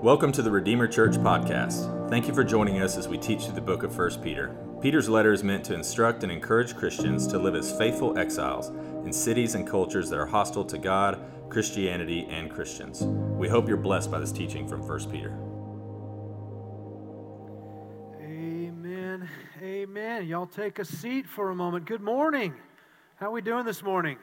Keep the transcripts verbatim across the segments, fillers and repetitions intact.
Welcome to the Redeemer Church podcast. Thank you for joining us as we teach through the book of First Peter. Peter's letter is meant to instruct and encourage Christians to live as faithful exiles in cities and cultures that are hostile to God, Christianity, and Christians. We hope you're blessed by this teaching from First Peter. Amen. Amen. Y'all take a seat for a moment. Good morning. How are we doing this morning?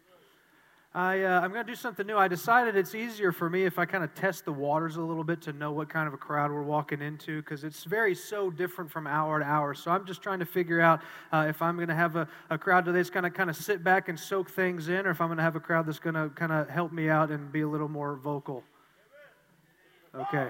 I, uh, I'm going to do something new. I decided it's easier for me if I kind of test the waters a little bit to know what kind of a crowd we're walking into, because it's very so different from hour to hour. So I'm just trying to figure out uh, if I'm going to have a, a crowd today that's going to kind of sit back and soak things in, or if I'm going to have a crowd that's going to kind of help me out and be a little more vocal. Okay.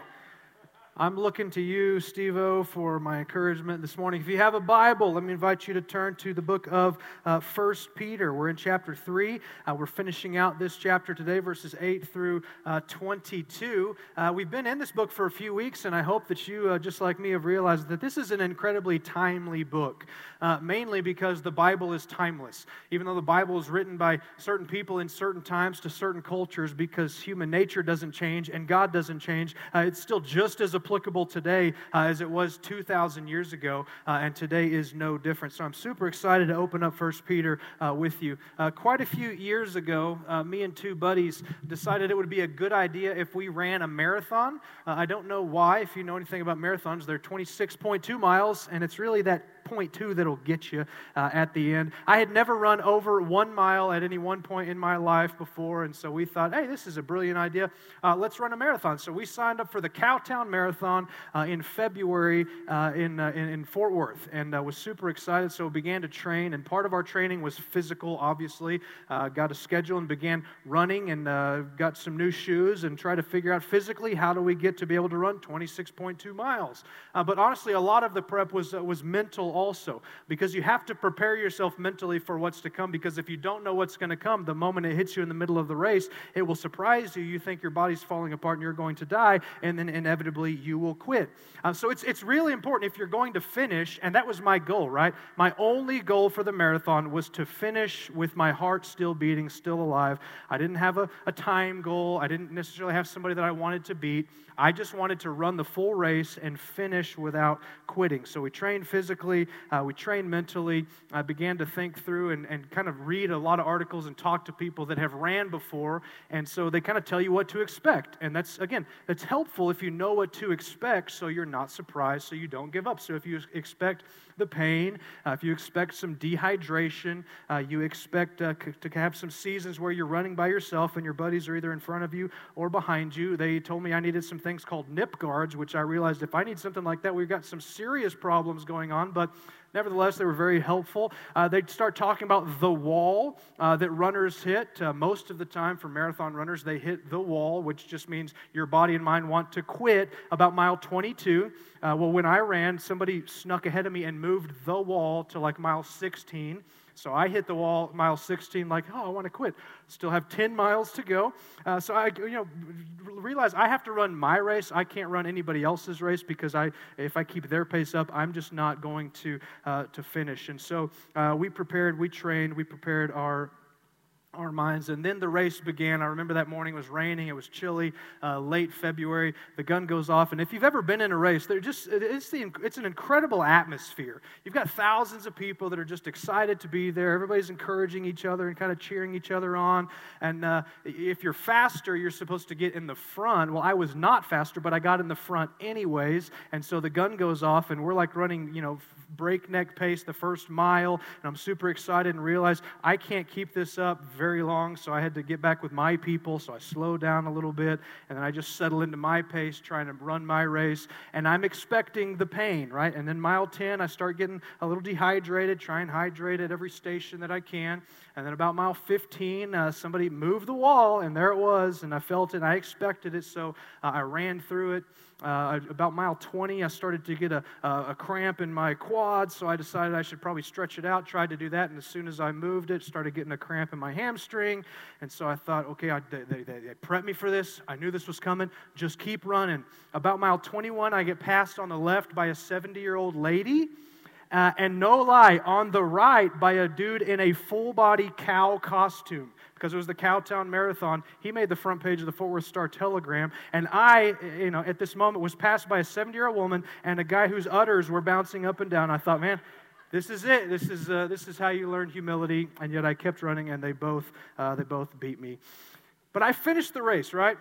I'm looking to you, Steve-O, for my encouragement this morning. If you have a Bible, let me invite you to turn to the book of uh, First Peter. We're in chapter three. Uh, we're finishing out this chapter today, verses eight through uh, twenty-two. Uh, we've been in this book for a few weeks, and I hope that you, uh, just like me, have realized that this is an incredibly timely book, uh, mainly because the Bible is timeless. Even though the Bible is written by certain people in certain times to certain cultures, because human nature doesn't change and God doesn't change, uh, it's still just as applicable today uh, as it was two thousand years ago, uh, and today is no different. So I'm super excited to open up First Peter uh, with you. Uh, quite a few years ago, uh, me and two buddies decided it would be a good idea if we ran a marathon. Uh, I don't know why. If you know anything about marathons, they're twenty-six point two miles, and it's really that point two that'll get you uh, at the end. I had never run over one mile at any one point in my life before, and so we thought, hey, this is a brilliant idea. Uh, let's run a marathon. So we signed up for the Cowtown Marathon uh, in February uh, in, uh, in in Fort Worth, and uh, was super excited. So we began to train, and part of our training was physical. Obviously, uh, got a schedule and began running, and uh, got some new shoes, and tried to figure out physically how do we get to be able to run twenty-six point two miles. Uh, but honestly, a lot of the prep was uh, was mental also, because you have to prepare yourself mentally for what's to come, because if you don't know what's going to come, the moment it hits you in the middle of the race, it will surprise you. You think your body's falling apart and you're going to die, and then inevitably you will quit. Uh, so it's it's really important if you're going to finish, and that was my goal, right? My only goal for the marathon was to finish with my heart still beating, still alive. I didn't have a, a time goal. I didn't necessarily have somebody that I wanted to beat. I just wanted to run the full race and finish without quitting. So we trained physically, uh, we trained mentally. I began to think through and, and kind of read a lot of articles and talk to people that have ran before, and so they kind of tell you what to expect. And that's, again, that's helpful if you know what to expect, so you're not surprised, so you don't give up. So if you expect the pain, uh, if you expect some dehydration, uh, you expect uh, c- to have some seasons where you're running by yourself and your buddies are either in front of you or behind you. They told me I needed some things called nip guards, which I realized if I need something like that, we've got some serious problems going on, but nevertheless, they were very helpful. Uh, they'd start talking about the wall uh, that runners hit. Uh, most of the time for marathon runners, they hit the wall, which just means your body and mind want to quit about mile twenty-two. Uh, well, when I ran, somebody snuck ahead of me and moved the wall to like mile sixteen. So I hit the wall mile sixteen like, oh, I want to quit. Still have ten miles to go. Uh, so I, you know, realize I have to run my race. I can't run anybody else's race, because I, if I keep their pace up, I'm just not going to uh, to finish. And so uh, we prepared, we trained, we prepared our our minds, and then the race began. I remember that morning it was raining, it was chilly, uh, late February. The gun goes off, and if you've ever been in a race, they're just it's the it's an incredible atmosphere. You've got thousands of people that are just excited to be there. Everybody's encouraging each other and kind of cheering each other on. And uh, if you're faster, you're supposed to get in the front. Well, I was not faster, but I got in the front anyways. And so the gun goes off, and we're like running, you know, breakneck pace the first mile, and I'm super excited and realize I can't keep this up very long, so I had to get back with my people, so I slowed down a little bit, and then I just settled into my pace, trying to run my race, and I'm expecting the pain, right? And then mile ten, I start getting a little dehydrated, try and hydrate at every station that I can, and then about mile fifteen, uh, somebody moved the wall, and there it was, and I felt it, and I expected it, so uh, I ran through it. Uh, about mile twenty, I started to get a, a cramp in my quad, so I decided I should probably stretch it out, tried to do that, and as soon as I moved it, started getting a cramp in my hamstring, and so I thought, okay, I, they, they, they prepped me for this, I knew this was coming, just keep running. About mile twenty-one, I get passed on the left by a seventy-year-old lady, uh, and no lie, on the right by a dude in a full-body cow costume. because it was the Cowtown Marathon. He made the front page of the Fort Worth Star-Telegram, and I, you know, at this moment was passed by a seventy-year-old woman and a guy whose udders were bouncing up and down. I thought, man, this is it. This is uh, this is how you learn humility. And yet I kept running, and they both uh, they both beat me. But I finished the race, right?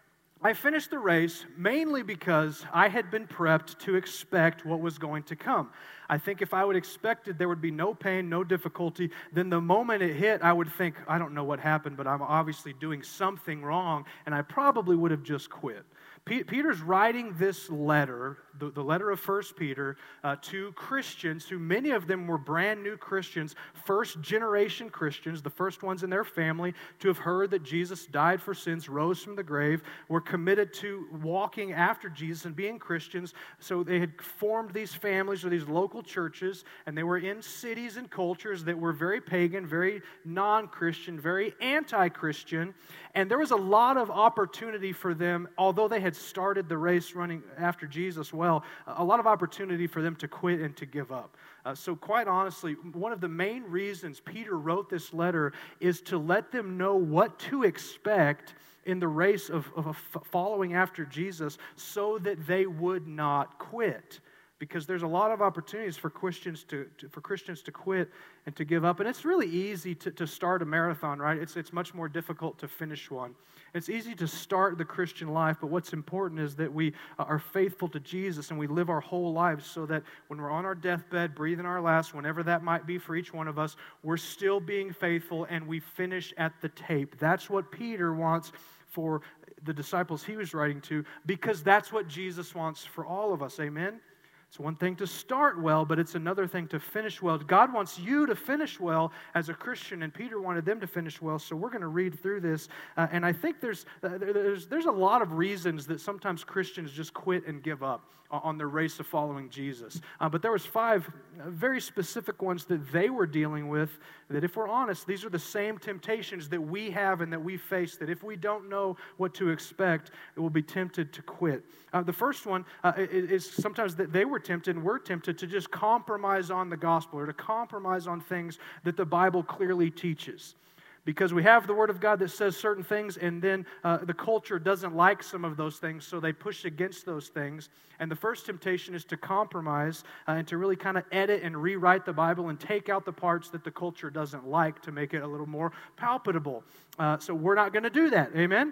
I finished the race mainly because I had been prepped to expect what was going to come. I think if I would expected there would be no pain, no difficulty, then the moment it hit, I would think, I don't know what happened, but I'm obviously doing something wrong, and I probably would have just quit. P- Peter's writing this letter, the, the letter of First Peter, uh, to Christians who many of them were brand new Christians, first generation Christians, the first ones in their family to have heard that Jesus died for sins, rose from the grave, were committed to walking after Jesus and being Christians. So they had formed these families or these local churches, and they were in cities and cultures that were very pagan, very non-Christian, very anti-Christian, and there was a lot of opportunity for them, although they had started the race running after Jesus well, a lot of opportunity for them to quit and to give up. Uh, so quite honestly, one of the main reasons Peter wrote this letter is to let them know what to expect in the race of, of following after Jesus so that they would not quit. Because there's a lot of opportunities for Christians to, to for Christians to quit and to give up. And it's really easy to, to start a marathon, right? It's it's much more difficult to finish one. It's easy to start the Christian life, but what's important is that we are faithful to Jesus and we live our whole lives so that when we're on our deathbed, breathing our last, whenever that might be for each one of us, we're still being faithful and we finish at the tape. That's what Peter wants for the disciples he was writing to, because that's what Jesus wants for all of us. Amen? It's one thing to start well, but it's another thing to finish well. God wants you to finish well as a Christian, and Peter wanted them to finish well, so we're going to read through this. Uh, and I think there's, uh, there's, there's a lot of reasons that sometimes Christians just quit and give up on the race of following Jesus. Uh, but there was five very specific ones that they were dealing with that, if we're honest, these are the same temptations that we have and that we face, that if we don't know what to expect, it will be tempted to quit. Uh, the first one uh, is sometimes that they were tempted and we're tempted to just compromise on the gospel or to compromise on things that the Bible clearly teaches. Because we have the Word of God that says certain things, and then uh, the culture doesn't like some of those things, so they push against those things. And the first temptation is to compromise uh, and to really kind of edit and rewrite the Bible and take out the parts that the culture doesn't like to make it a little more palatable. Uh, so we're not going to do that. Amen?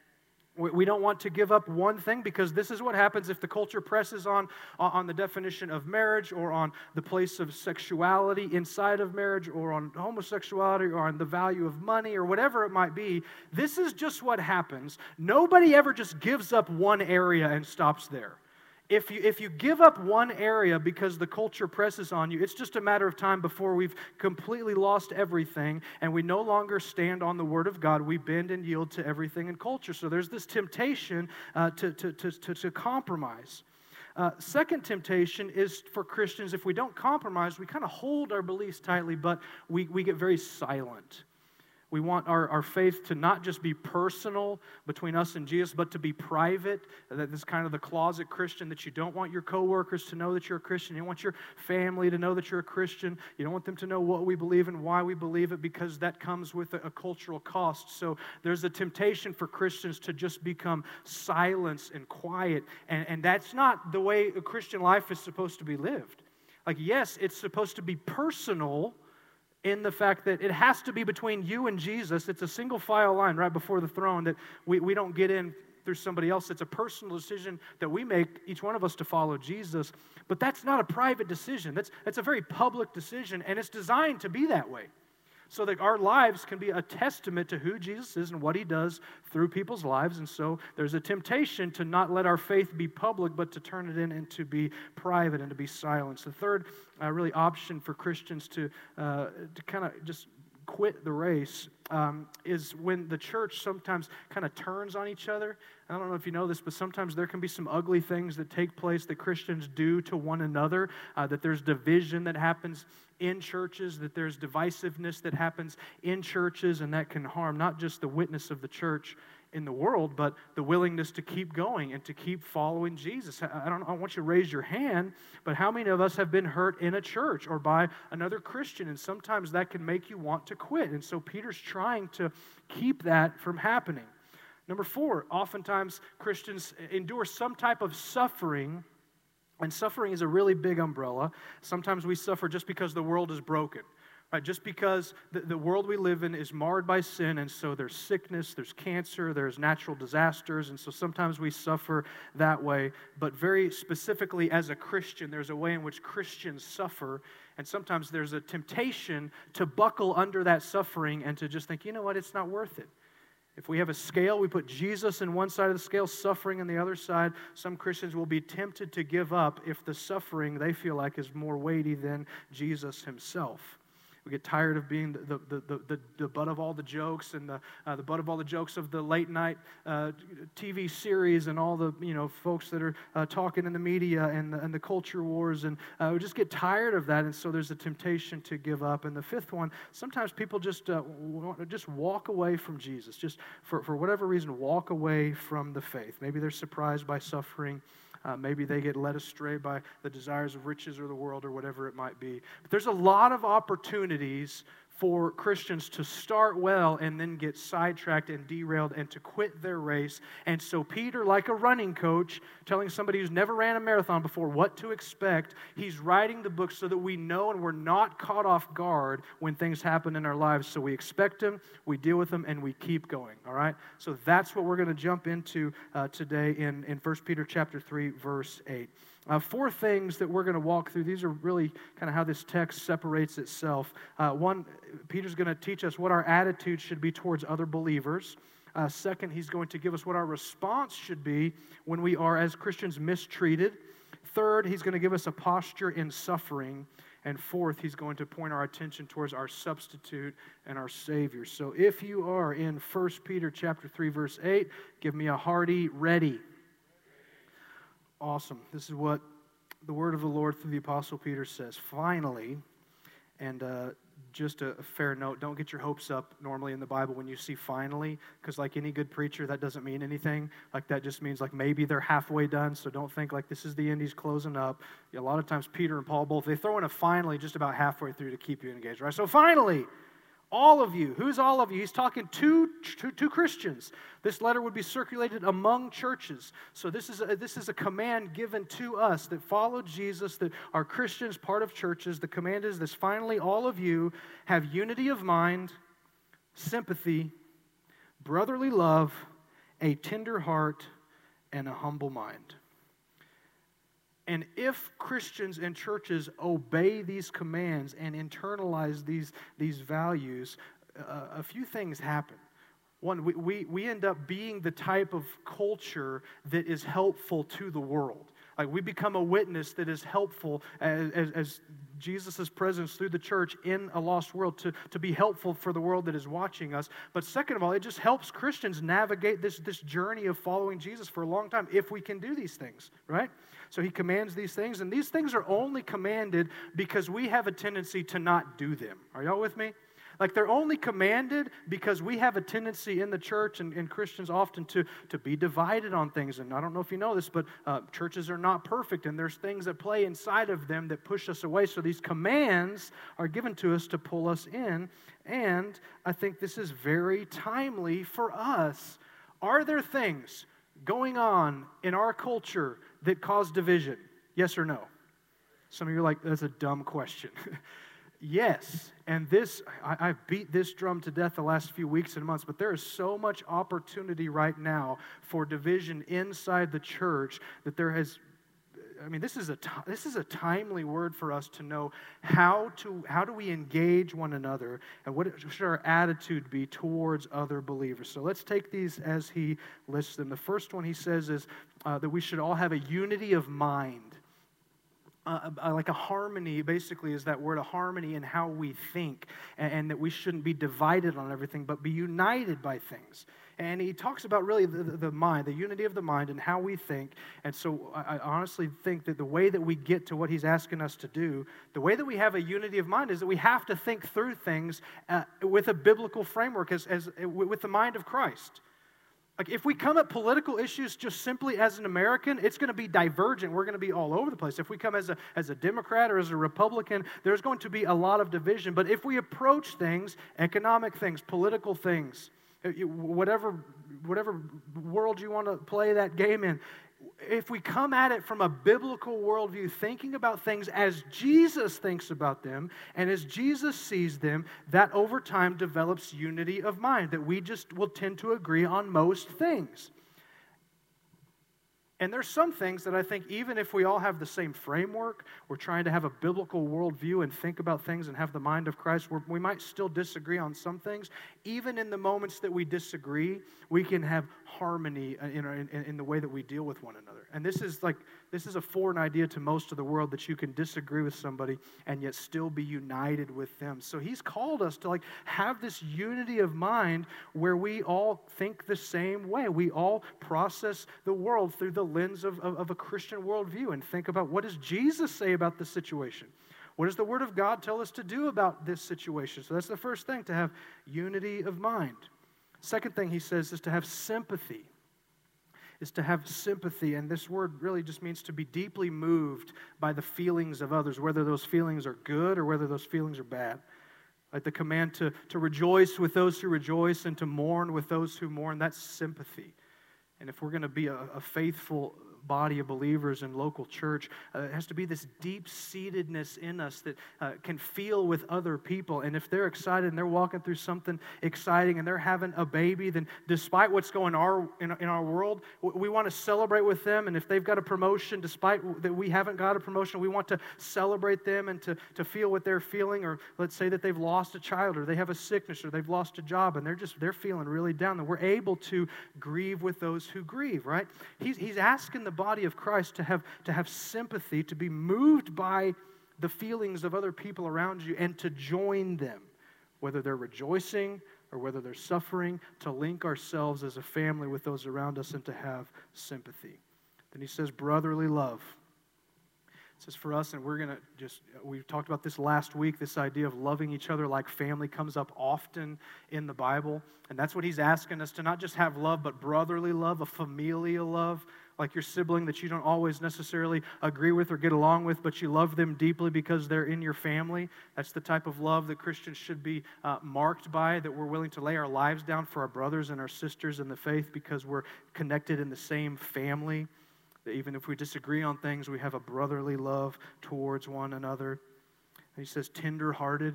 We don't want to give up one thing, because this is what happens if the culture presses on, on the definition of marriage or on the place of sexuality inside of marriage or on homosexuality or on the value of money or whatever it might be. This is just what happens. Nobody ever just gives up one area and stops there. If you, if you give up one area because the culture presses on you, it's just a matter of time before we've completely lost everything and we no longer stand on the Word of God. We bend and yield to everything in culture. So there's this temptation uh, to, to, to, to, to compromise. Uh, second temptation is for Christians, if we don't compromise, we kind of hold our beliefs tightly, but we, we get very silent. We want our, our faith to not just be personal between us and Jesus, but to be private. That is kind of the closet Christian, that you don't want your coworkers to know that you're a Christian. You don't want your family to know that you're a Christian. You don't want them to know what we believe and why we believe it, because that comes with a, a cultural cost. So there's a temptation for Christians to just become silent and quiet. And, and that's not the way a Christian life is supposed to be lived. Like, yes, it's supposed to be personal, in the fact that it has to be between you and Jesus. It's a single file line right before the throne that we, we don't get in through somebody else. It's a personal decision that we make, each one of us, to follow Jesus. But that's not a private decision. That's, that's a very public decision, and it's designed to be that way, so that our lives can be a testament to who Jesus is and what He does through people's lives. And so there's a temptation to not let our faith be public, but to turn it in and to be private and to be silenced. The third uh, really option for Christians to, uh, to kind of just quit the race um, is when the church sometimes kind of turns on each other. I don't know if you know this, but sometimes there can be some ugly things that take place that Christians do to one another, uh, that there's division that happens in churches, that there's divisiveness that happens in churches, and that can harm not just the witness of the church in the world, but the willingness to keep going and to keep following Jesus. I don't, I don't want you to raise your hand, but how many of us have been hurt in a church or by another Christian? And sometimes that can make you want to quit. And so Peter's trying to keep that from happening. Number four, oftentimes Christians endure some type of suffering, and suffering is a really big umbrella. Sometimes we suffer just because the world is broken. Right, just because the, the world we live in is marred by sin, and so there's sickness, there's cancer, there's natural disasters, and so sometimes we suffer that way. But very specifically as a Christian, there's a way in which Christians suffer, and sometimes there's a temptation to buckle under that suffering and to just think, you know what, it's not worth it. If we have a scale, we put Jesus in one side of the scale, suffering on the other side. Some Christians will be tempted to give up if the suffering they feel like is more weighty than Jesus himself. We get tired of being the, the, the, the, the butt of all the jokes and the, uh, the butt of all the jokes of the late night uh, T V series and all the you know folks that are uh, talking in the media and the, and the culture wars. And uh, we just get tired of that, and so there's a temptation to give up. And the fifth one, sometimes people just uh, just walk away from Jesus. Just for, for whatever reason, walk away from the faith. Maybe they're surprised by suffering. Uh, maybe they get led astray by the desires of riches or the world or whatever it might be. But there's a lot of opportunities for Christians to start well and then get sidetracked and derailed and to quit their race. And so Peter, like a running coach, telling somebody who's never ran a marathon before what to expect, he's writing the book so that we know and we're not caught off guard when things happen in our lives. So we expect them, we deal with them, and we keep going, all right? So that's what we're going to jump into uh, today in, in First Peter chapter three, verse eight. Uh, four things that we're going to walk through. These are really kind of how this text separates itself. Uh, one, Peter's going to teach us what our attitude should be towards other believers. Uh, second, he's going to give us what our response should be when we are, as Christians, mistreated. Third, he's going to give us a posture in suffering. And fourth, he's going to point our attention towards our substitute and our Savior. So if you are in First Peter chapter three, verse eight, give me a hearty ready. Awesome. This is what the word of the Lord through the Apostle Peter says. Finally, and uh, just a, a fair note, don't get your hopes up normally in the Bible when you see finally, because like any good preacher, that doesn't mean anything. Like that just means like maybe they're halfway done, so don't think like this is the end, he's closing up. A lot of times Peter and Paul both, they throw in a finally just about halfway through to keep you engaged, right? So finally, all of you. Who's all of you? He's talking to, to, to Christians. This letter would be circulated among churches. So this is, a, this is a command given to us that follow Jesus, that are Christians, part of churches. The command is this: finally, all of you have unity of mind, sympathy, brotherly love, a tender heart, and a humble mind. And if Christians and churches obey these commands and internalize these, these values, uh, a few things happen. One, we, we, we end up being the type of culture that is helpful to the world. Like we become a witness that is helpful as, as, as Jesus' presence through the church in a lost world to, to be helpful for the world that is watching us. But second of all, it just helps Christians navigate this, this journey of following Jesus for a long time if we can do these things, right? So he commands these things, and these things are only commanded because we have a tendency to not do them. Are y'all with me? Like they're only commanded because we have a tendency in the church and, and Christians often to, to be divided on things. And I don't know if you know this, but uh, churches are not perfect, and there's things that play inside of them that push us away. So these commands are given to us to pull us in, and I think this is very timely for us. Are there things going on in our culture that cause division? Yes or no? Some of you are like, that's a dumb question. Yes, and this, I, I've beat this drum to death the last few weeks and months, but there is so much opportunity right now for division inside the church that there has, I mean, this is a this is a timely word for us to know how to how do we engage one another and what should our attitude be towards other believers. So let's take these as he lists them. The first one he says is uh, that we should all have a unity of mind. Uh, like a harmony, basically, is that word, a harmony in how we think, and, and that we shouldn't be divided on everything, but be united by things. And he talks about really the, the mind, the unity of the mind and how we think. And so I, I honestly think that the way that we get to what he's asking us to do, the way that we have a unity of mind is that we have to think through things uh, with a biblical framework, as, as with the mind of Christ. Like if we come at political issues just simply as an American, it's going to be divergent. We're going to be all over the place. If we come as a, as a Democrat or as a Republican, there's going to be a lot of division. But if we approach things, economic things, political things, whatever, whatever world you want to play that game in, if we come at it from a biblical worldview, thinking about things as Jesus thinks about them and as Jesus sees them, that over time develops unity of mind, that we just will tend to agree on most things. And there's some things that I think even if we all have the same framework, we're trying to have a biblical worldview and think about things and have the mind of Christ, we're, we might still disagree on some things. Even in the moments that we disagree, we can have harmony in, in, in the way that we deal with one another. And this is like, this is a foreign idea to most of the world, that you can disagree with somebody and yet still be united with them. So he's called us to like have this unity of mind where we all think the same way. We all process the world through the lens of, of, of a Christian worldview and think about, what does Jesus say about this situation? What does the Word of God tell us to do about this situation? So that's the first thing, to have unity of mind. Second thing he says is to have sympathy. Is to have sympathy, and this word really just means to be deeply moved by the feelings of others, whether those feelings are good or whether those feelings are bad. Like the command to, to rejoice with those who rejoice and to mourn with those who mourn, that's sympathy. And if we're going to be a, a faithful body of believers in local church, uh, it has to be this deep-seatedness in us that uh, can feel with other people. And if they're excited and they're walking through something exciting and they're having a baby, then despite what's going on in, in our world, we want to celebrate with them. And if they've got a promotion, despite that we haven't got a promotion, we want to celebrate them and to, to feel what they're feeling. Or let's say that they've lost a child, or they have a sickness, or they've lost a job, and they're just, they're feeling really down. And we're able to grieve with those who grieve, right? He's, he's asking the body of Christ to have, to have sympathy, to be moved by the feelings of other people around you and to join them, whether they're rejoicing or whether they're suffering, to link ourselves as a family with those around us and to have sympathy. Then he says brotherly love. It says for us, and we're going to just, we talked about this last week, this idea of loving each other like family comes up often in the Bible. And that's what he's asking us, to not just have love, but brotherly love, a familial love, like your sibling that you don't always necessarily agree with or get along with, but you love them deeply because they're in your family. That's the type of love that Christians should be uh, marked by, that we're willing to lay our lives down for our brothers and our sisters in the faith because we're connected in the same family. That even if we disagree on things, we have a brotherly love towards one another. And he says tender-hearted,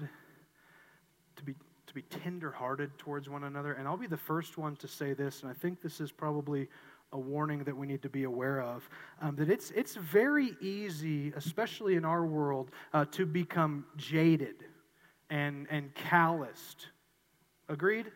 to be to be tender-hearted towards one another. And I'll be the first one to say this, and I think this is probably a warning that we need to be aware of, um, that it's it's very easy, especially in our world, uh, to become jaded and, and calloused. Agreed?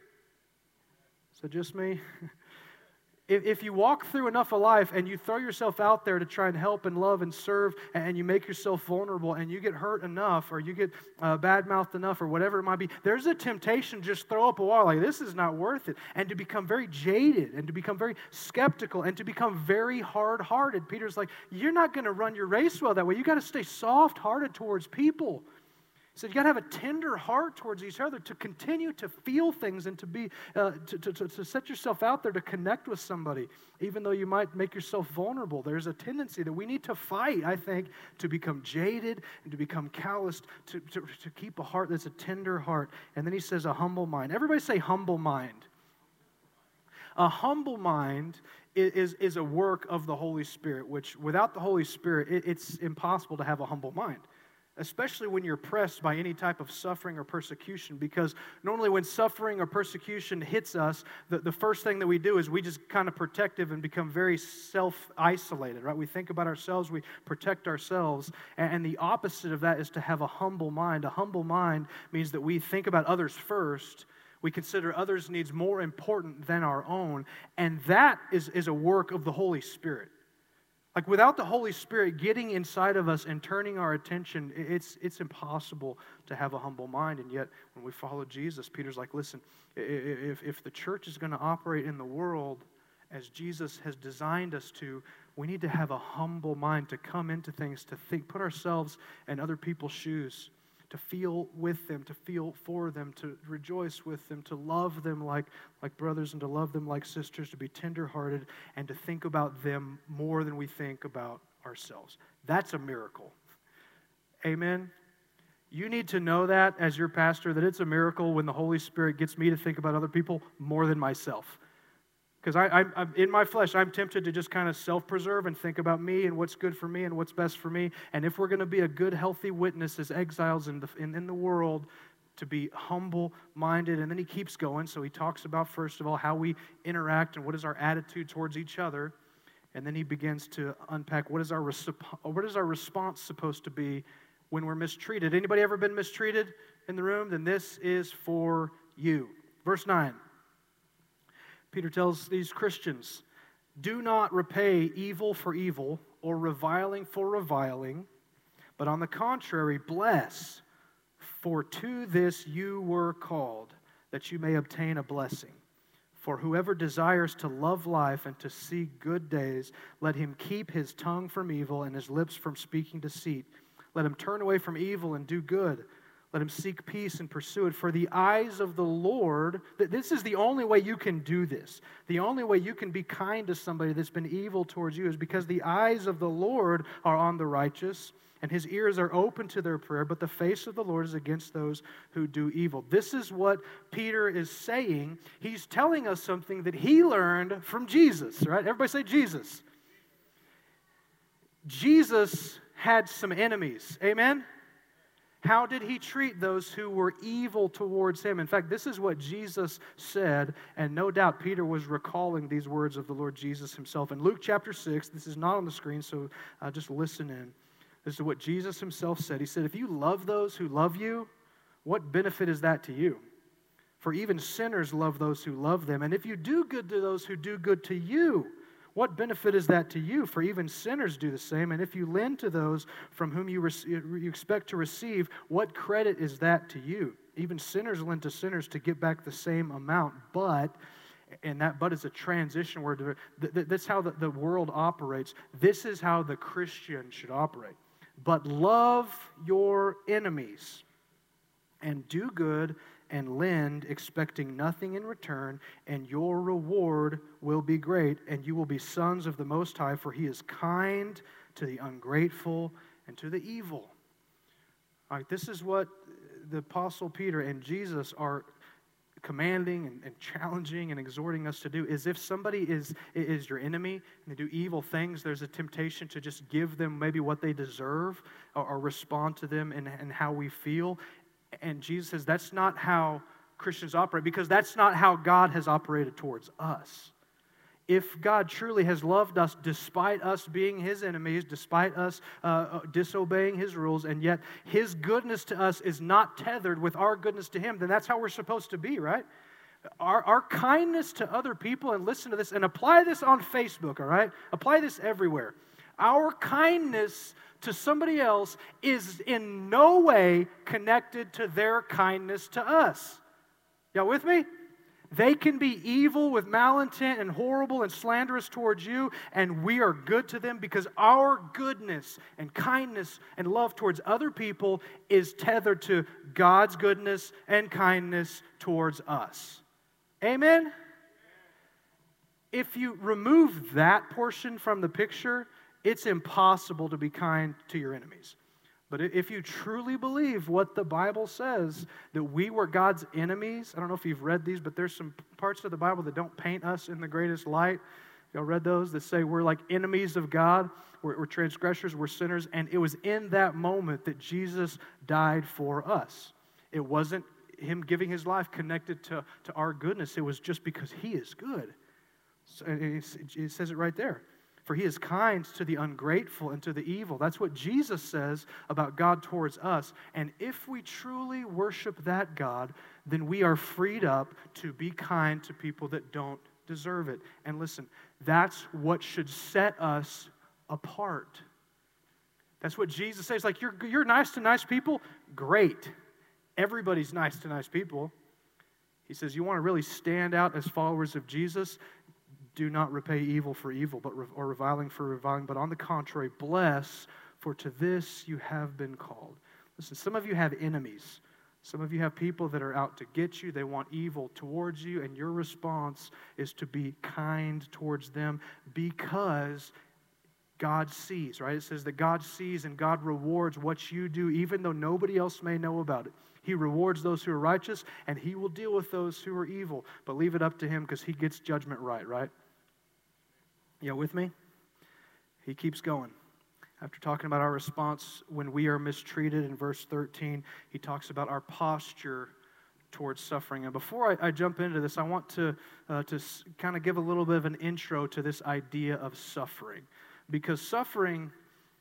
Is that just me? If, if you walk through enough of life and you throw yourself out there to try and help and love and serve, and you make yourself vulnerable and you get hurt enough or you get uh, bad-mouthed enough or whatever it might be, there's a temptation to just throw up a wall like, this is not worth it, and to become very jaded and to become very skeptical and to become very hard-hearted. Peter's like, you're not going to run your race well that way. You got to stay soft-hearted towards people. So you got to have a tender heart towards each other, to continue to feel things and to be uh, to, to, to set yourself out there to connect with somebody, even though you might make yourself vulnerable. There's a tendency that we need to fight, I think, to become jaded and to become calloused, to, to, to keep a heart that's a tender heart. And then he says a humble mind. Everybody say humble mind. A humble mind is, is, is a work of the Holy Spirit, which without the Holy Spirit, it, it's impossible to have a humble mind. Especially when you're pressed by any type of suffering or persecution, because normally when suffering or persecution hits us, the, the first thing that we do is we just kind of protective and become very self-isolated, right? We think about ourselves, we protect ourselves, and, and the opposite of that is to have a humble mind. A humble mind means that we think about others first. We consider others' needs more important than our own, and that is, is a work of the Holy Spirit. Like without the Holy Spirit getting inside of us and turning our attention, it's it's impossible to have a humble mind. And yet, when we follow Jesus, Peter's like, listen, if, if the church is going to operate in the world as Jesus has designed us to, we need to have a humble mind to come into things, to think, put ourselves in other people's shoes, to feel with them, to feel for them, to rejoice with them, to love them like, like brothers and to love them like sisters, to be tenderhearted and to think about them more than we think about ourselves. That's a miracle. Amen? You need to know that as your pastor, that it's a miracle when the Holy Spirit gets me to think about other people more than myself. Because I, I, I'm, in my flesh, I'm tempted to just kind of self-preserve and think about me and what's good for me and what's best for me. And if we're going to be a good, healthy witness as exiles in the, in, in the world, to be humble-minded. And then he keeps going. So he talks about, first of all, how we interact and what is our attitude towards each other. And then he begins to unpack what is our what is our response supposed to be when we're mistreated. Anybody ever been mistreated in the room? Then this is for you. Verse nine. Peter tells these Christians, do not repay evil for evil or reviling for reviling, but on the contrary, bless, for to this you were called, that you may obtain a blessing. For whoever desires to love life and to see good days, let him keep his tongue from evil and his lips from speaking deceit. Let him turn away from evil and do good. Let him seek peace and pursue it. For the eyes of the Lord, this is the only way you can do this. The only way you can be kind to somebody that's been evil towards you is because the eyes of the Lord are on the righteous, and his ears are open to their prayer, but the face of the Lord is against those who do evil. This is what Peter is saying. He's telling us something that he learned from Jesus, right? Everybody say Jesus. Jesus had some enemies. Amen? How did he treat those who were evil towards him? In fact, this is what Jesus said, and no doubt Peter was recalling these words of the Lord Jesus himself. In Luke chapter six, this is not on the screen, so uh, just listen in. This is what Jesus himself said. He said, if you love those who love you, what benefit is that to you? For even sinners love those who love them. And if you do good to those who do good to you, what benefit is that to you? For even sinners do the same. And if you lend to those from whom you, rec- you expect to receive, what credit is that to you? Even sinners lend to sinners to get back the same amount. But, and that but is a transition word. That's how the, the world operates. This is how the Christian should operate. But love your enemies and do good and lend, expecting nothing in return, and your reward will be great, and you will be sons of the Most High, for he is kind to the ungrateful and to the evil. All right, this is what the Apostle Peter and Jesus are commanding and, and challenging and exhorting us to do. Is if somebody is, is your enemy and they do evil things, there's a temptation to just give them maybe what they deserve or, or respond to them in, in how we feel. And Jesus says that's not how Christians operate, because that's not how God has operated towards us. If God truly has loved us despite us being his enemies, despite us uh, disobeying his rules, and yet his goodness to us is not tethered with our goodness to him, then that's how we're supposed to be, right? Our, our kindness to other people, and listen to this, and apply this on Facebook, all right? Apply this everywhere. Our kindness to somebody else is in no way connected to their kindness to us. Y'all with me? They can be evil with malintent and horrible and slanderous towards you, and we are good to them because our goodness and kindness and love towards other people is tethered to God's goodness and kindness towards us. Amen? If you remove that portion from the picture, it's impossible to be kind to your enemies. But if you truly believe what the Bible says, that we were God's enemies, I don't know if you've read these, but there's some parts of the Bible that don't paint us in the greatest light. Y'all read those that say we're like enemies of God, we're, we're transgressors, we're sinners, and it was in that moment that Jesus died for us. It wasn't him giving his life connected to, to our goodness. It was just because he is good. So it says it right there. For he is kind to the ungrateful and to the evil. That's what Jesus says about God towards us. And if we truly worship that God, then we are freed up to be kind to people that don't deserve it. And listen, that's what should set us apart. That's what Jesus says. Like, you're, you're nice to nice people? Great. Everybody's nice to nice people. He says, you want to really stand out as followers of Jesus? Do not repay evil for evil, but or reviling for reviling, but on the contrary, bless, for to this you have been called. Listen, some of you have enemies. Some of you have people that are out to get you. They want evil towards you, and your response is to be kind towards them because God sees, right? It says that God sees and God rewards what you do, even though nobody else may know about it. He rewards those who are righteous, and He will deal with those who are evil. But leave it up to Him because He gets judgment right, right? You with me? He keeps going. After talking about our response when we are mistreated in verse thirteen, he talks about our posture towards suffering. And before I, I jump into this, I want to, uh, to s- kind of give a little bit of an intro to this idea of suffering. Because suffering,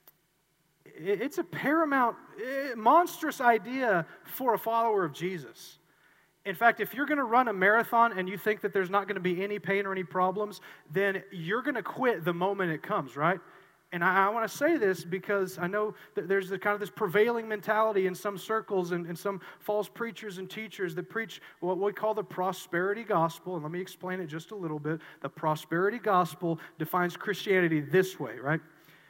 it, it's a paramount, eh, monstrous idea for a follower of Jesus. In fact, if you're going to run a marathon and you think that there's not going to be any pain or any problems, then you're going to quit the moment it comes, right? And I, I want to say this because I know that there's the, kind of this prevailing mentality in some circles and, and some false preachers and teachers that preach what we call the prosperity gospel. And let me explain it just a little bit. The prosperity gospel defines Christianity this way, right?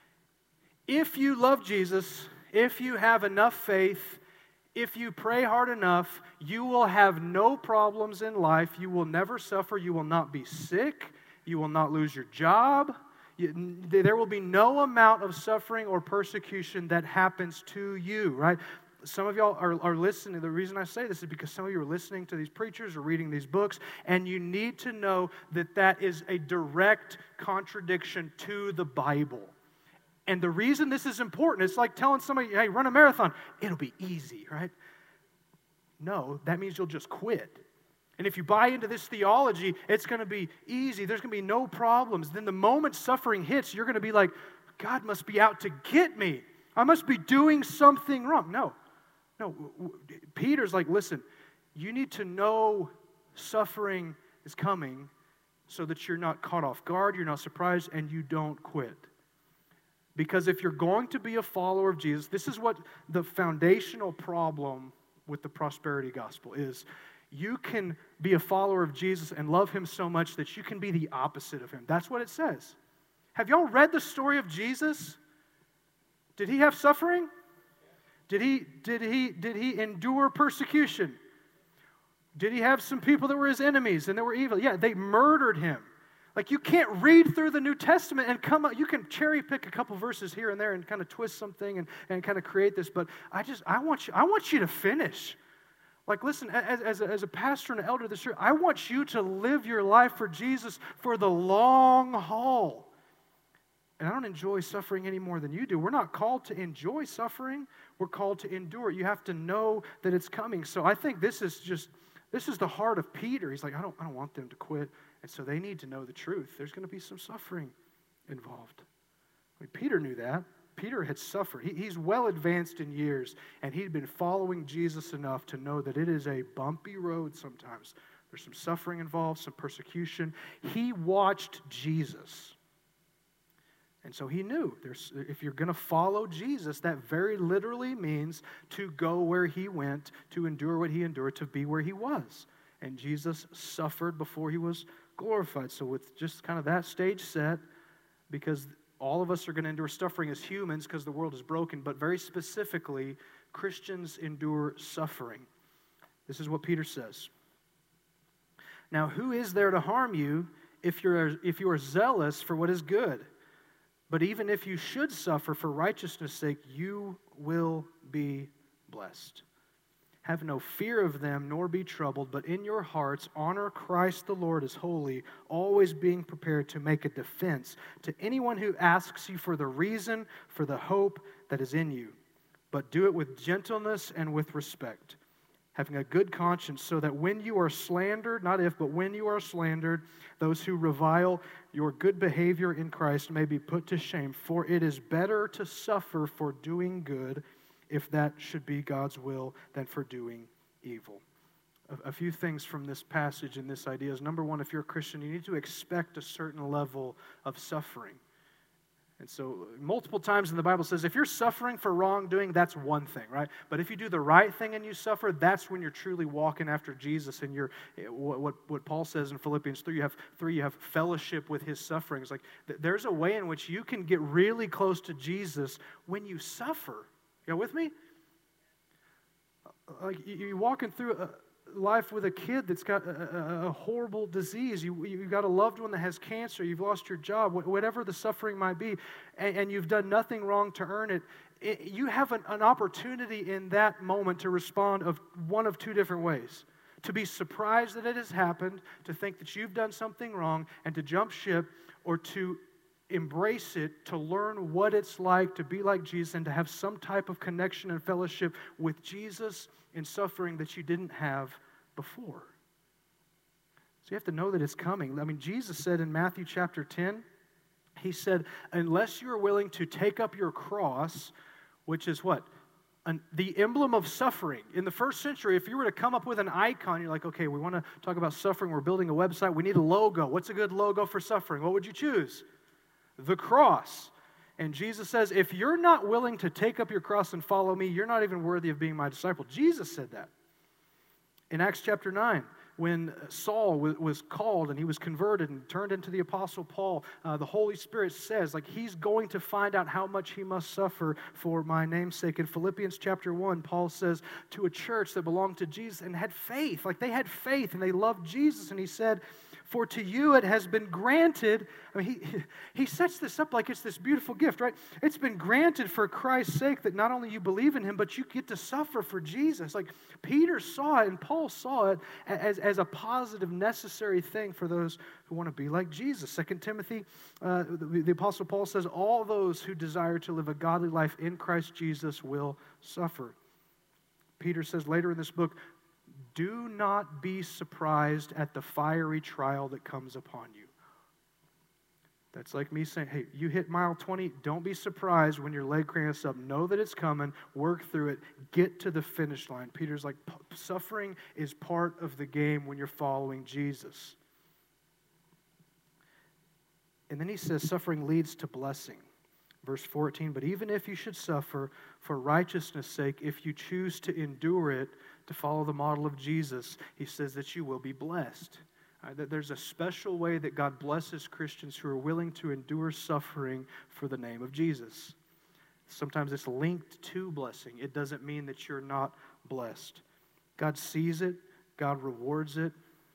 If you love Jesus, if you have enough faith, if you pray hard enough, you will have no problems in life. You will never suffer. You will not be sick. You will not lose your job. You, there will be no amount of suffering or persecution that happens to you, right? Some of y'all are, are listening. The reason I say this is because some of you are listening to these preachers or reading these books, and you need to know that that is a direct contradiction to the Bible. And the reason this is important, it's like telling somebody, hey, run a marathon. It'll be easy, right? No, that means you'll just quit. And if you buy into this theology, it's going to be easy. There's going to be no problems. Then the moment suffering hits, you're going to be like, God must be out to get me. I must be doing something wrong. No, no. Peter's like, listen, you need to know suffering is coming so that you're not caught off guard, you're not surprised, and you don't quit. Because if you're going to be a follower of Jesus, this is what the foundational problem with the prosperity gospel is. You can be a follower of Jesus and love Him so much that you can be the opposite of Him. That's what it says. Have y'all read the story of Jesus? Did He have suffering? Did he, did he, did he endure persecution? Did He have some people that were His enemies and that were evil? Yeah, they murdered Him. Like, you can't read through the New Testament and come up, you can cherry pick a couple verses here and there and kind of twist something and, and kind of create this, but I just, I want you, I want you to finish. Like, listen, as, as, a, as a pastor and an elder of this church, I want you to live your life for Jesus for the long haul. And I don't enjoy suffering any more than you do. We're not called to enjoy suffering. We're called to endure it. You have to know that it's coming. So I think this is just, this is the heart of Peter. He's like, I don't, I don't want them to quit. And so they need to know the truth. There's going to be some suffering involved. I mean, Peter knew that. Peter had suffered. He, he's well advanced in years, and he'd been following Jesus enough to know that it is a bumpy road sometimes. There's some suffering involved, some persecution. He watched Jesus. And so he knew there's, if you're going to follow Jesus, that very literally means to go where He went, to endure what He endured, to be where He was. And Jesus suffered before He was glorified. So with just kind of that stage set, because all of us are going to endure suffering as humans because the world is broken, but very specifically, Christians endure suffering. This is what Peter says. Now, who is there to harm you if you're, if you are zealous for what is good? But even if you should suffer for righteousness' sake, you will be blessed. Have no fear of them, nor be troubled, but in your hearts honor Christ the Lord as holy, always being prepared to make a defense to anyone who asks you for the reason for the hope that is in you. But do it with gentleness and with respect, having a good conscience, so that when you are slandered, not if, but when you are slandered, those who revile your good behavior in Christ may be put to shame. For it is better to suffer for doing good, if that should be God's will, than for doing evil. A, a few things from this passage and this idea is, number one, if you're a Christian, you need to expect a certain level of suffering. And so multiple times in the Bible says, if you're suffering for wrongdoing, that's one thing, right? But if you do the right thing and you suffer, that's when you're truly walking after Jesus. And you're, what, what, what Paul says in Philippians three, you have three, you have fellowship with His sufferings. Like, there's a way in which you can get really close to Jesus when you suffer. You with me? like you're walking through a, life with a kid that's got a, a, a horrible disease. You, you've got a loved one that has cancer. You've lost your job, whatever the suffering might be, and, and you've done nothing wrong to earn it. it you have an, an opportunity in that moment to respond of one of two different ways. To be surprised that it has happened, to think that you've done something wrong, and to jump ship, or to embrace it, to learn what it's like to be like Jesus and to have some type of connection and fellowship with Jesus in suffering that you didn't have before. So you have to know that it's coming. I mean, Jesus said in Matthew chapter ten, he said, unless you're willing to take up your cross, which is what? An, the emblem of suffering. In the first century, if you were to come up with an icon, you're like, okay, we want to talk about suffering, we're building a website, we need a logo. What's a good logo for suffering? What would you choose? The cross. And Jesus says, if you're not willing to take up your cross and follow me, you're not even worthy of being my disciple. Jesus said that. In Acts chapter nine, when Saul was called and he was converted and turned into the Apostle Paul, uh, the Holy Spirit says, like, he's going to find out how much he must suffer for my name's sake. In Philippians chapter one, Paul says to a church that belonged to Jesus and had faith, like they had faith and they loved Jesus, and he said, for to you it has been granted. I mean, he, he sets this up like it's this beautiful gift, right? It's been granted for Christ's sake that not only you believe in him, but you get to suffer for Jesus. Like Peter saw it and Paul saw it as, as a positive, necessary thing for those who want to be like Jesus. Second Timothy, uh, the, the Apostle Paul says, all those who desire to live a godly life in Christ Jesus will suffer. Peter says later in this book, do not be surprised at the fiery trial that comes upon you. That's like me saying, hey, you hit mile twenty, don't be surprised when your leg cramps up. Know that it's coming, work through it, get to the finish line. Peter's like, suffering is part of the game when you're following Jesus. And then he says, suffering leads to blessing. Verse fourteen, but even if you should suffer for righteousness' sake, if you choose to endure it, to follow the model of Jesus, he says that you will be blessed. Uh, that there's a special way that God blesses Christians who are willing to endure suffering for the name of Jesus. Sometimes it's linked to blessing. It doesn't mean that you're not blessed. God sees it. God rewards it.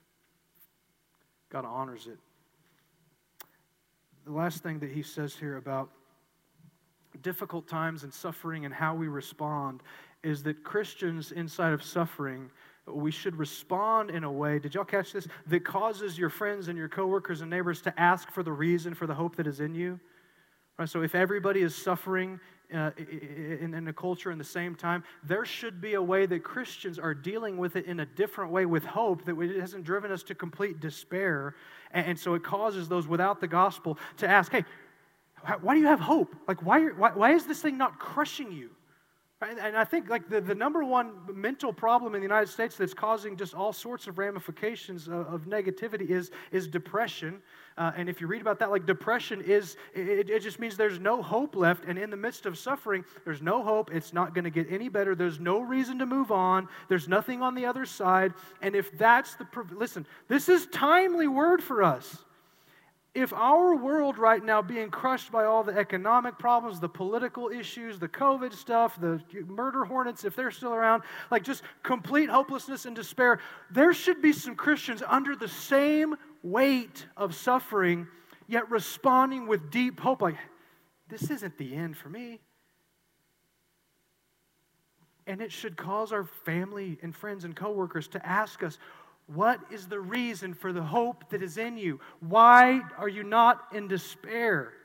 God honors it. The last thing that he says here about difficult times and suffering and how we respond is that Christians inside of suffering, we should respond in a way, did y'all catch this, that causes your friends and your coworkers and neighbors to ask for the reason for the hope that is in you. Right? So if everybody is suffering uh, in, in a culture in the same time, there should be a way that Christians are dealing with it in a different way with hope, that it hasn't driven us to complete despair. And, and so it causes those without the gospel to ask, hey, why do you have hope? Like, why, why, why is this thing not crushing you? Right? And I think like the, the number one mental problem in the United States that's causing just all sorts of ramifications of, of negativity is, is depression. Uh, and if you read about that, like depression is, it, it just means there's no hope left. And in the midst of suffering, there's no hope. It's not going to get any better. There's no reason to move on. There's nothing on the other side. And if that's the, listen, this is timely word for us. If our world right now being crushed by all the economic problems, the political issues, the COVID stuff, the murder hornets, if they're still around, like just complete hopelessness and despair, there should be some Christians under the same weight of suffering, yet responding with deep hope, like, this isn't the end for me. And it should cause our family and friends and coworkers to ask us, what is the reason for the hope that is in you? Why are you not in despair?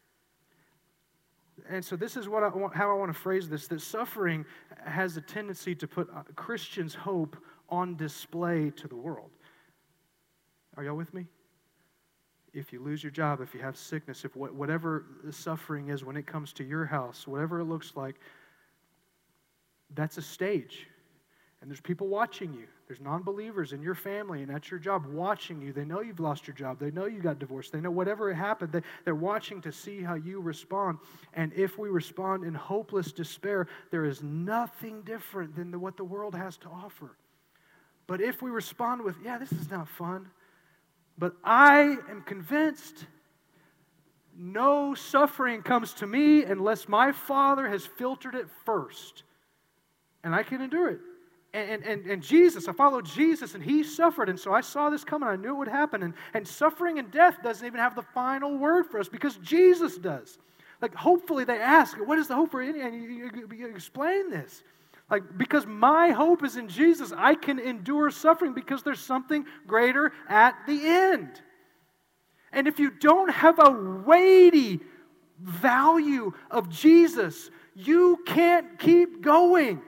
And so this is what I want, how I want to phrase this, that suffering has a tendency to put Christians' hope on display to the world. Are y'all with me? If you lose your job, if you have sickness, if whatever the suffering is when it comes to your house, whatever it looks like, that's a stage. And there's people watching you. There's non-believers in your family and at your job watching you. They know you've lost your job. They know you got divorced. They know whatever happened, they, they're watching to see how you respond. And if we respond in hopeless despair, there is nothing different than the, what the world has to offer. But if we respond with, yeah, this is not fun, but I am convinced no suffering comes to me unless my Father has filtered it first, and I can endure it. And, and, and Jesus, I followed Jesus, and he suffered, and so I saw this coming. I knew it would happen. And, and suffering and death doesn't even have the final word for us because Jesus does. Like, hopefully they ask, what is the hope for any? And you, you, you explain this. Like, because my hope is in Jesus, I can endure suffering because there's something greater at the end. And if you don't have a weighty value of Jesus, you can't keep going.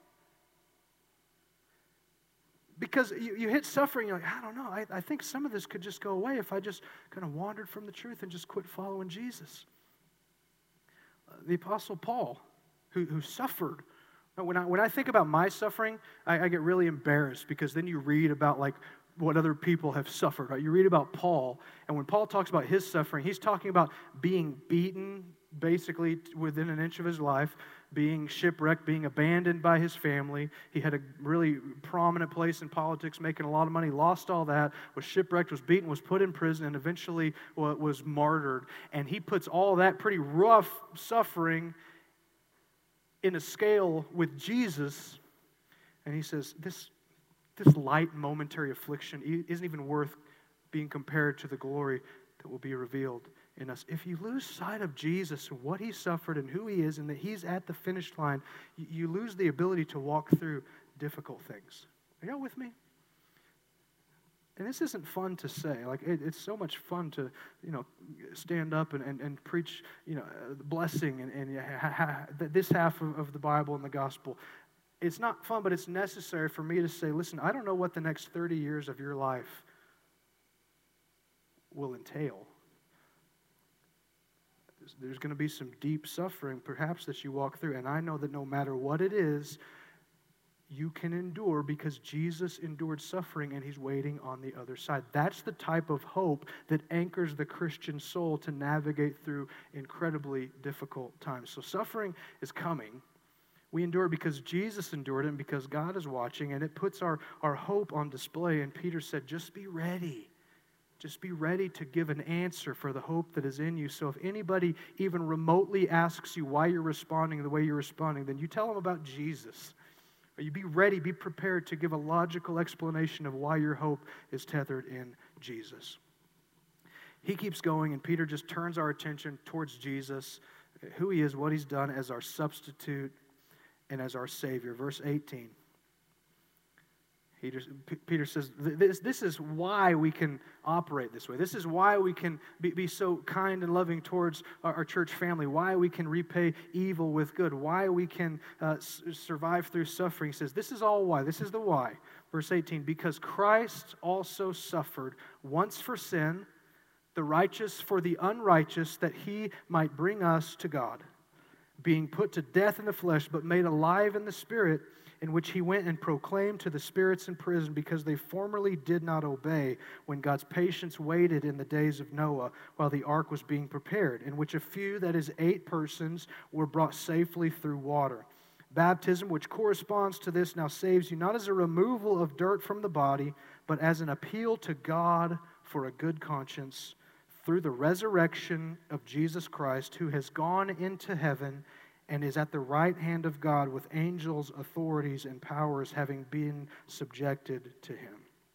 Because you, you hit suffering, you're like, I don't know, I, I think some of this could just go away if I just kind of wandered from the truth and just quit following Jesus. Uh, the Apostle Paul, who, who suffered. When I, when I think about my suffering, I, I get really embarrassed because then you read about like what other people have suffered. Right? You read about Paul, and when Paul talks about his suffering, he's talking about being beaten basically within an inch of his life, being shipwrecked, being abandoned by his family. He had a really prominent place in politics, making a lot of money, lost all that, was shipwrecked, was beaten, was put in prison, and eventually was martyred. And he puts all that pretty rough suffering in a scale with Jesus, and he says, this, this light momentary affliction isn't even worth being compared to the glory that will be revealed in us. If you lose sight of Jesus and what he suffered and who he is and that he's at the finish line, you lose the ability to walk through difficult things. Are y'all with me? And this isn't fun to say. Like, it, it's so much fun to, you know, stand up and, and, and preach, you know, blessing and, and ha, ha, this half of, of the Bible and the gospel. It's not fun, but it's necessary for me to say, listen, I don't know what the next thirty years of your life will entail. There's going to be some deep suffering, perhaps, that you walk through. And I know that no matter what it is, you can endure because Jesus endured suffering and he's waiting on the other side. That's the type of hope that anchors the Christian soul to navigate through incredibly difficult times. So suffering is coming. We endure because Jesus endured it and because God is watching, and it puts our, our hope on display. And Peter said, just be ready. Just be ready to give an answer for the hope that is in you. So if anybody even remotely asks you why you're responding the way you're responding, then you tell them about Jesus. Or you be ready, be prepared to give a logical explanation of why your hope is tethered in Jesus. He keeps going, and Peter just turns our attention towards Jesus, who he is, what he's done as our substitute and as our Savior. Verse eighteen. Peter, Peter says, this, this is why we can operate this way. This is why we can be, be so kind and loving towards our, our church family, why we can repay evil with good, why we can uh, s- survive through suffering. He says, this is all why. This is the why. Verse eighteen, because Christ also suffered once for sin, the righteous for the unrighteous, that he might bring us to God, being put to death in the flesh, but made alive in the Spirit, in which he went and proclaimed to the spirits in prison because they formerly did not obey when God's patience waited in the days of Noah while the ark was being prepared, in which a few, that is eight persons, were brought safely through water. Baptism, which corresponds to this, now saves you not as a removal of dirt from the body, but as an appeal to God for a good conscience through the resurrection of Jesus Christ, who has gone into heaven and is at the right hand of God with angels, authorities, and powers having been subjected to him.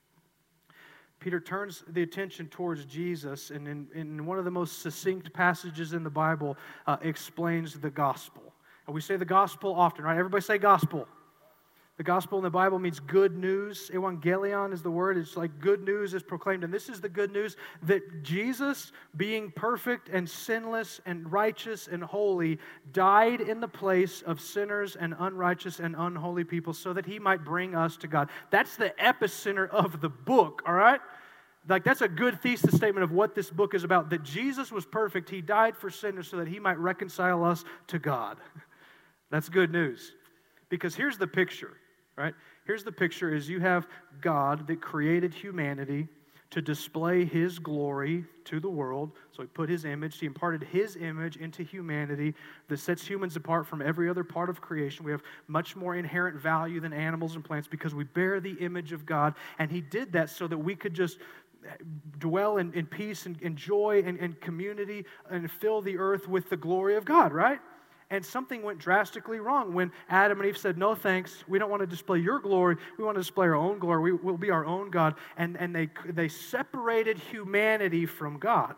Peter turns the attention towards Jesus, and in, in one of the most succinct passages in the Bible, uh, explains the gospel. And we say the gospel often, right? Everybody say gospel. The gospel in the Bible means good news. Evangelion is the word. It's like good news is proclaimed. And this is the good news that Jesus, being perfect and sinless and righteous and holy, died in the place of sinners and unrighteous and unholy people so that he might bring us to God. That's the epicenter of the book, all right? Like, that's a good thesis statement of what this book is about. That Jesus was perfect. He died for sinners so that he might reconcile us to God. That's good news. Because here's the picture. Right? Here's the picture is you have God that created humanity to display his glory to the world. So he put his image, he imparted his image into humanity that sets humans apart from every other part of creation. We have much more inherent value than animals and plants because we bear the image of God. And he did that so that we could just dwell in, in peace and, and joy and, and community and fill the earth with the glory of God, right? And something went drastically wrong when Adam and Eve said, no thanks, we don't want to display your glory, we want to display our own glory, we will be our own God. And, and they, they separated humanity from God.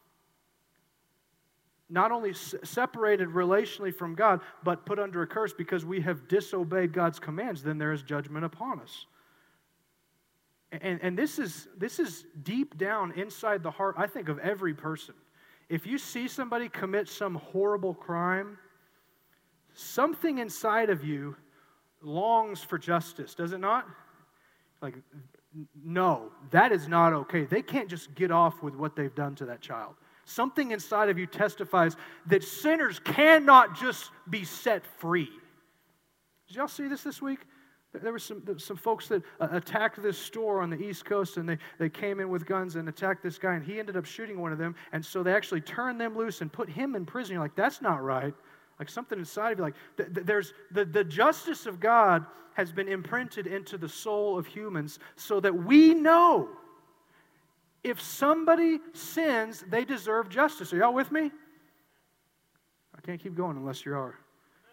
Not only s- separated relationally from God, but put under a curse because we have disobeyed God's commands, then there is judgment upon us. And, and this is this is deep down inside the heart, I think, of every person. If you see somebody commit some horrible crime, something inside of you longs for justice, does it not? Like, no, that is not okay. They can't just get off with what they've done to that child. Something inside of you testifies that sinners cannot just be set free. Did y'all see this this week? There were some some folks that uh, attacked this store on the East Coast, and they, they came in with guns and attacked this guy, and he ended up shooting one of them, and so they actually turned them loose and put him in prison. You're like, that's not right. Like something inside of you, like th- th- there's the, the justice of God has been imprinted into the soul of humans so that we know if somebody sins, they deserve justice. Are y'all with me? I can't keep going unless you are.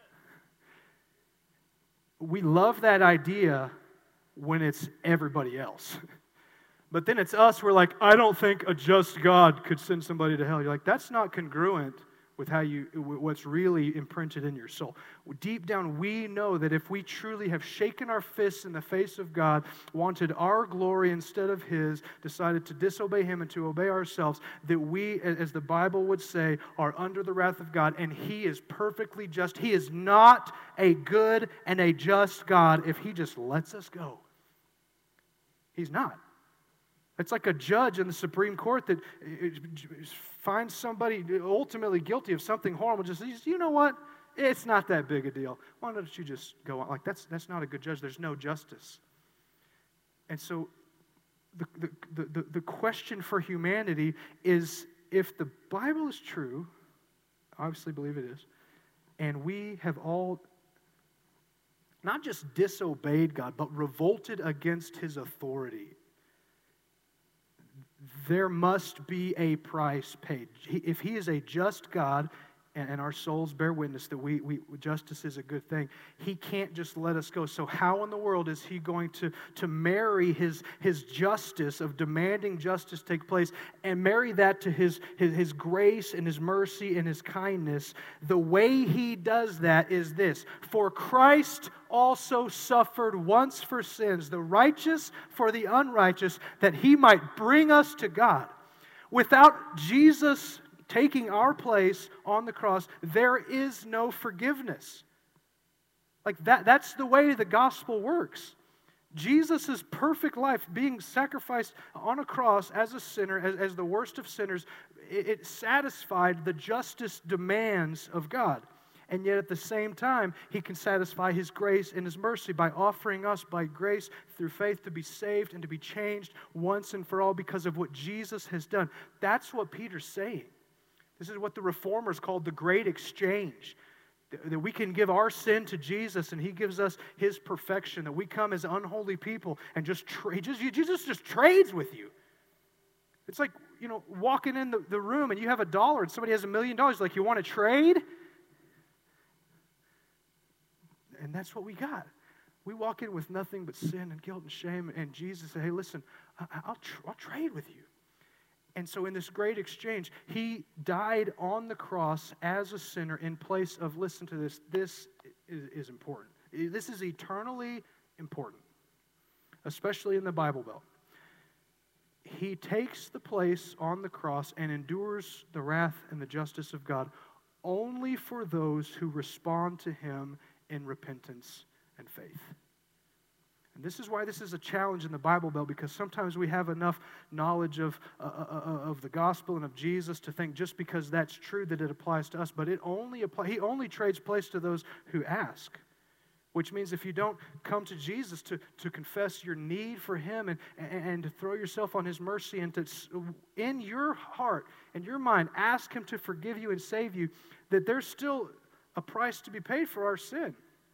We love that idea when it's everybody else. But then it's us, we're like, I don't think a just God could send somebody to hell. You're like, that's not congruent with how you, what's really imprinted in your soul. Deep down, we know that if we truly have shaken our fists in the face of God, wanted our glory instead of His, decided to disobey Him and to obey ourselves, that we, as the Bible would say, are under the wrath of God, and He is perfectly just. He is not a good and a just God if He just lets us go. He's not. It's like a judge in the Supreme Court that finds somebody ultimately guilty of something horrible. Just says, you know what? It's not that big a deal. Why don't you just go on? Like, that's that's not a good judge. There's no justice. And so the, the, the, the question for humanity is, if the Bible is true, I obviously believe it is, and we have all not just disobeyed God, but revolted against His authority, there must be a price paid. If He is a just God, and our souls bear witness that we, we justice is a good thing, He can't just let us go. So how in the world is He going to, to marry his, his justice of demanding justice take place and marry that to his, his, his grace and His mercy and His kindness? The way He does that is this: for Christ also suffered once for sins, the righteous for the unrighteous, that He might bring us to God. Without Jesus taking our place on the cross, there is no forgiveness. Like that, that's the way the gospel works. Jesus' perfect life being sacrificed on a cross as a sinner, as, as the worst of sinners, it, it satisfied the justice demands of God. And yet at the same time, He can satisfy His grace and His mercy by offering us by grace through faith to be saved and to be changed once and for all because of what Jesus has done. That's what Peter's saying. This is what the Reformers called the great exchange. That we can give our sin to Jesus and He gives us His perfection. That we come as unholy people and just trade. Jesus just trades with you. It's like, you know, walking in the, the room and you have a dollar and somebody has a million dollars. Like, you want to trade? And that's what we got. We walk in with nothing but sin and guilt and shame. And Jesus said, hey, listen, I, I'll, tr- I'll trade with you. And so in this great exchange, He died on the cross as a sinner in place of, listen to this, this is, is important. This is eternally important, especially in the Bible Belt. He takes the place on the cross and endures the wrath and the justice of God only for those who respond to Him in repentance and faith. And this is why this is a challenge in the Bible Belt, because sometimes we have enough knowledge of, uh, uh, of the gospel and of Jesus to think just because that's true that it applies to us, but it only apply, He only trades place to those who ask. Which means if you don't come to Jesus to, to confess your need for Him and, and, and to throw yourself on His mercy and to, in your heart and your mind, ask Him to forgive you and save you, that there's still a price to be paid for our sin.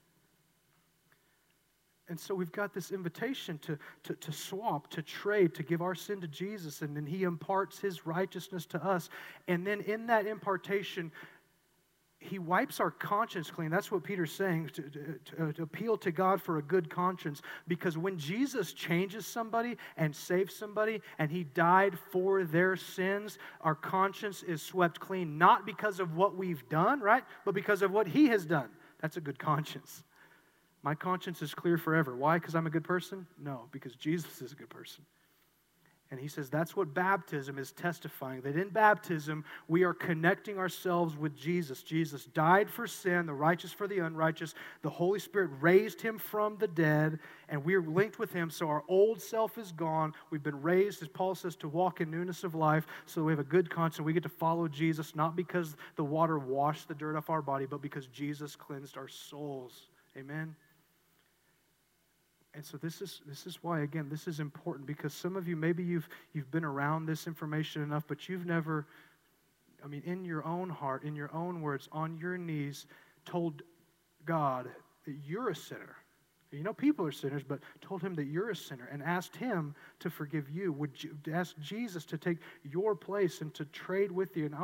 And so we've got this invitation to, to, to swap, to trade, to give our sin to Jesus, and then He imparts His righteousness to us. And then in that impartation, He wipes our conscience clean. That's what Peter's saying, to, to, to appeal to God for a good conscience. Because when Jesus changes somebody and saves somebody, and He died for their sins, our conscience is swept clean. Not because of what we've done, right? But because of what He has done. That's a good conscience. My conscience is clear forever. Why? Because I'm a good person? No, because Jesus is a good person. And he says that's what baptism is testifying, that in baptism we are connecting ourselves with Jesus. Jesus died for sin, the righteous for the unrighteous. The Holy Spirit raised Him from the dead, and we are linked with Him, so our old self is gone. We've been raised, as Paul says, to walk in newness of life, so we have a good conscience. We get to follow Jesus, not because the water washed the dirt off our body, but because Jesus cleansed our souls. Amen? And so this is this is why, again, this is important, because some of you, maybe you've you've been around this information enough, but you've never, I mean, in your own heart, in your own words, on your knees, told God that you're a sinner. You know people are sinners, but told Him that you're a sinner and asked Him to forgive you. Would you ask Jesus to take your place and to trade with you? And I,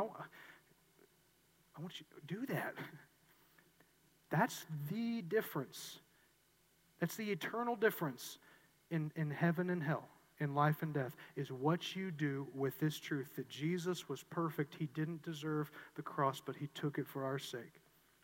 I want you to do that. That's the difference. That's the eternal difference in, in heaven and hell, in life and death, is what you do with this truth, that Jesus was perfect. He didn't deserve the cross, but He took it for our sake.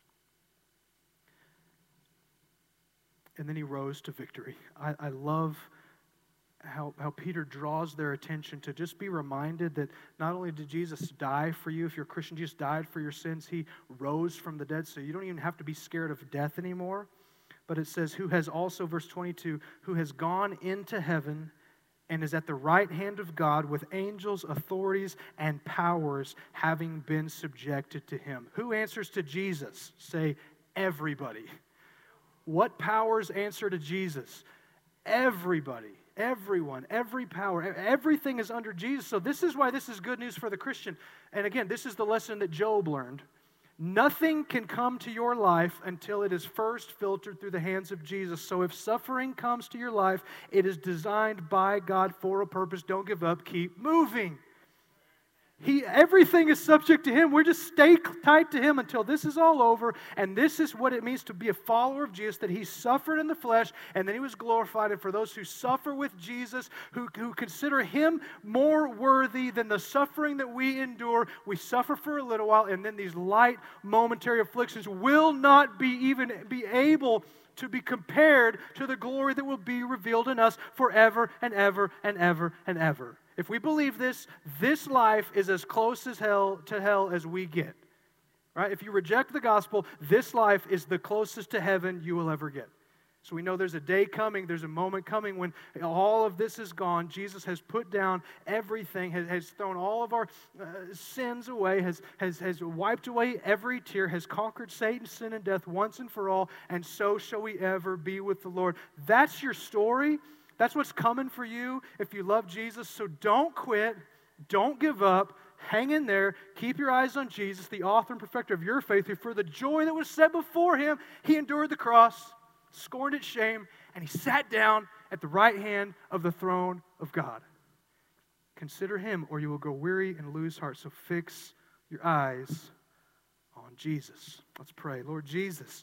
And then He rose to victory. I, I love how, how Peter draws their attention to just be reminded that not only did Jesus die for you, if you're a Christian, Jesus died for your sins, He rose from the dead, so you don't even have to be scared of death anymore. But it says, who has also, verse twenty-two, who has gone into heaven and is at the right hand of God with angels, authorities, and powers having been subjected to Him. Who answers to Jesus? Say, everybody. What powers answer to Jesus? Everybody. Everyone, every power, everything is under Jesus. So this is why this is good news for the Christian. And again, this is the lesson that Job learned. Nothing can come to your life until it is first filtered through the hands of Jesus. So if suffering comes to your life, it is designed by God for a purpose. Don't give up. Keep moving. He, everything is subject to Him. We're just stay tight to Him until this is all over. And this is what it means to be a follower of Jesus, that He suffered in the flesh and then He was glorified. And for those who suffer with Jesus, who, who consider Him more worthy than the suffering that we endure, we suffer for a little while, and then these light momentary afflictions will not be even be able to be compared to the glory that will be revealed in us forever and ever and ever and ever. If we believe this, this life is as close as hell to hell as we get. Right? If you reject the gospel, this life is the closest to heaven you will ever get. So we know there's a day coming, there's a moment coming when all of this is gone. Jesus has put down everything, has, has thrown all of our uh, sins away, has, has, has wiped away every tear, has conquered Satan, sin, and death once and for all, and so shall we ever be with the Lord. That's your story. That's what's coming for you if you love Jesus. So don't quit. Don't give up. Hang in there. Keep your eyes on Jesus, the author and perfecter of your faith, who for the joy that was set before Him, He endured the cross, scorned its shame, and He sat down at the right hand of the throne of God. Consider Him, or you will grow weary and lose heart. So fix your eyes on Jesus. Let's pray. Lord Jesus,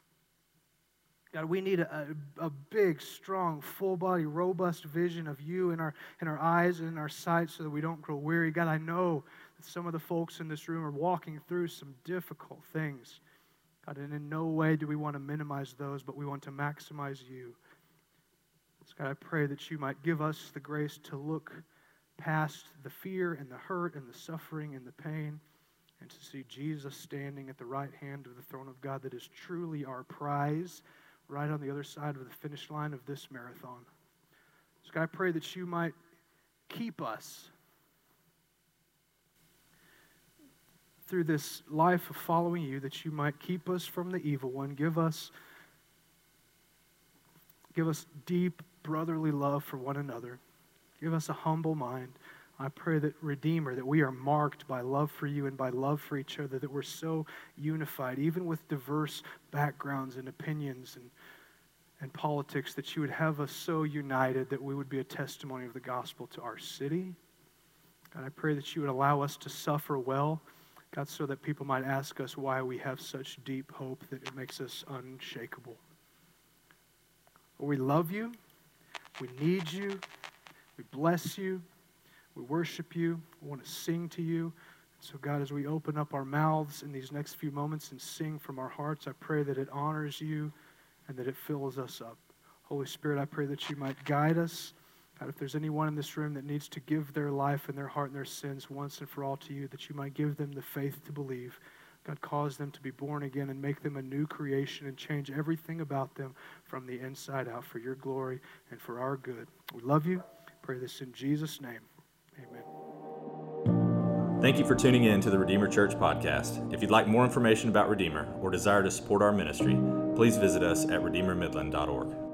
God, we need a, a, a big, strong, full-body, robust vision of You in our, in our eyes and in our sight so that we don't grow weary. God, I know that some of the folks in this room are walking through some difficult things. God, and in no way do we want to minimize those, but we want to maximize You. So God, I pray that You might give us the grace to look past the fear and the hurt and the suffering and the pain and to see Jesus standing at the right hand of the throne of God that is truly our prize, right on the other side of the finish line of this marathon. So God, I pray that You might keep us through this life of following You, that You might keep us from the evil one. Give us, give us deep brotherly love for one another. Give us a humble mind. I pray that, Redeemer, that we are marked by love for You and by love for each other, that we're so unified, even with diverse backgrounds and opinions and, and politics, that You would have us so united that we would be a testimony of the gospel to our city. God, I pray that You would allow us to suffer well, God, so that people might ask us why we have such deep hope that it makes us unshakable. We love you. We need you. We bless you. We worship you. We want to sing to you. So God, as we open up our mouths in these next few moments and sing from our hearts, I pray that it honors you and that it fills us up. Holy Spirit, I pray that you might guide us. God, if there's anyone in this room that needs to give their life and their heart and their sins once and for all to you, that you might give them the faith to believe. God, cause them to be born again and make them a new creation and change everything about them from the inside out for your glory and for our good. We love you. Pray this in Jesus' name. Amen. Thank you for tuning in to the Redeemer Church podcast. If you'd like more information about Redeemer or desire to support our ministry, please visit us at redeemer midland dot org.